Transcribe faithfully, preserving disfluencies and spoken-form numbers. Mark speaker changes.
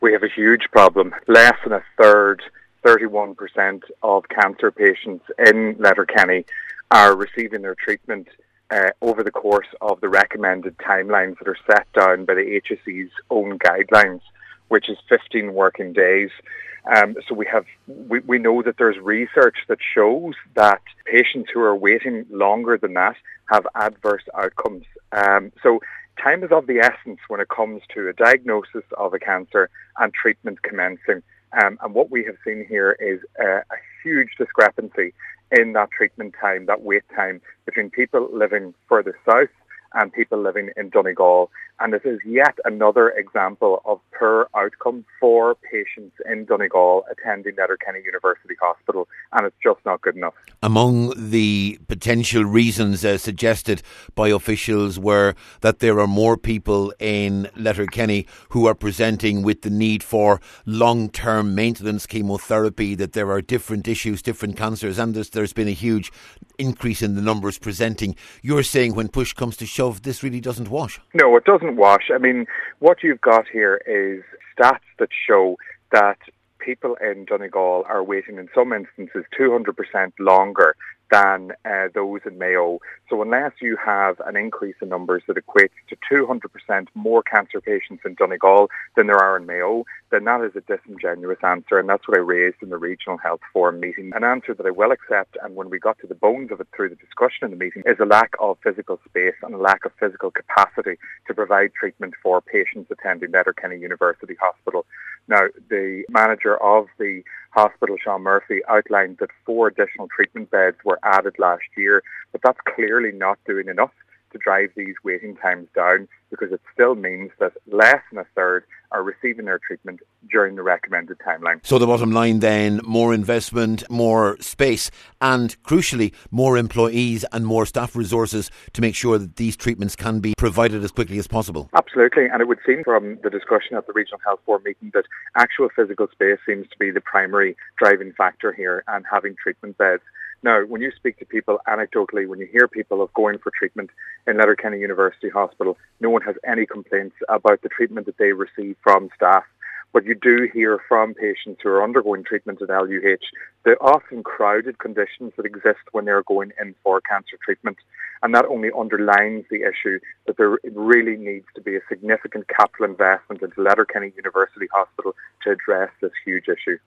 Speaker 1: We have a huge problem. Less than a third, thirty-one percent of cancer patients in Letterkenny are receiving their treatment uh, over the course of the recommended timelines that are set down by the H S E's own guidelines, which is fifteen working days. Um, so we have, we, we know that there's research that shows that patients who are waiting longer than that have adverse outcomes. Um, so time is of the essence when it comes to a diagnosis of a cancer and treatment commencing. Um, and what we have seen here is a, a huge discrepancy in that treatment time, that wait time, between people living further south and people living in Donegal. And this is yet another example of poor outcome for patients in Donegal attending Letterkenny University Hospital, and it's just not good enough.
Speaker 2: Among the potential reasons uh, suggested by officials were that there are more people in Letterkenny who are presenting with the need for long-term maintenance chemotherapy, that there are different issues, different cancers, and there's, there's been a huge increase in the numbers presenting. You're saying when push comes to shove, this really doesn't wash?
Speaker 1: No, it doesn't wash. I mean, what you've got here is stats that show that people in Donegal are waiting in some instances two hundred percent longer than uh, those in Mayo. So unless you have an increase in numbers that equates to two hundred percent more cancer patients in Donegal than there are in Mayo, then that is a disingenuous answer, and that's what I raised in the Regional Health Forum meeting. An answer that I will accept, and when we got to the bones of it through the discussion in the meeting, is a lack of physical space and a lack of physical capacity to provide treatment for patients attending Letterkenny University Hospital. Now, the manager of the hospital, Sean Murphy, outlined that four additional treatment beds were added last year, but that's clearly not doing enough to drive these waiting times down, because it still means that less than a third are receiving their treatment during the recommended timeline.
Speaker 2: So the bottom line then, more investment, more space, and crucially, more employees and more staff resources to make sure that these treatments can be provided as quickly as possible.
Speaker 1: Absolutely, and it would seem from the discussion at the Regional Health Forum meeting that actual physical space seems to be the primary driving factor here, and having treatment beds. Now, when you speak to people anecdotally, when you hear people of going for treatment in Letterkenny University Hospital, no one has any complaints about the treatment that they receive from staff. But you do hear from patients who are undergoing treatment at L U H the often crowded conditions that exist when they're going in for cancer treatment. And that only underlines the issue that there really needs to be a significant capital investment into Letterkenny University Hospital to address this huge issue.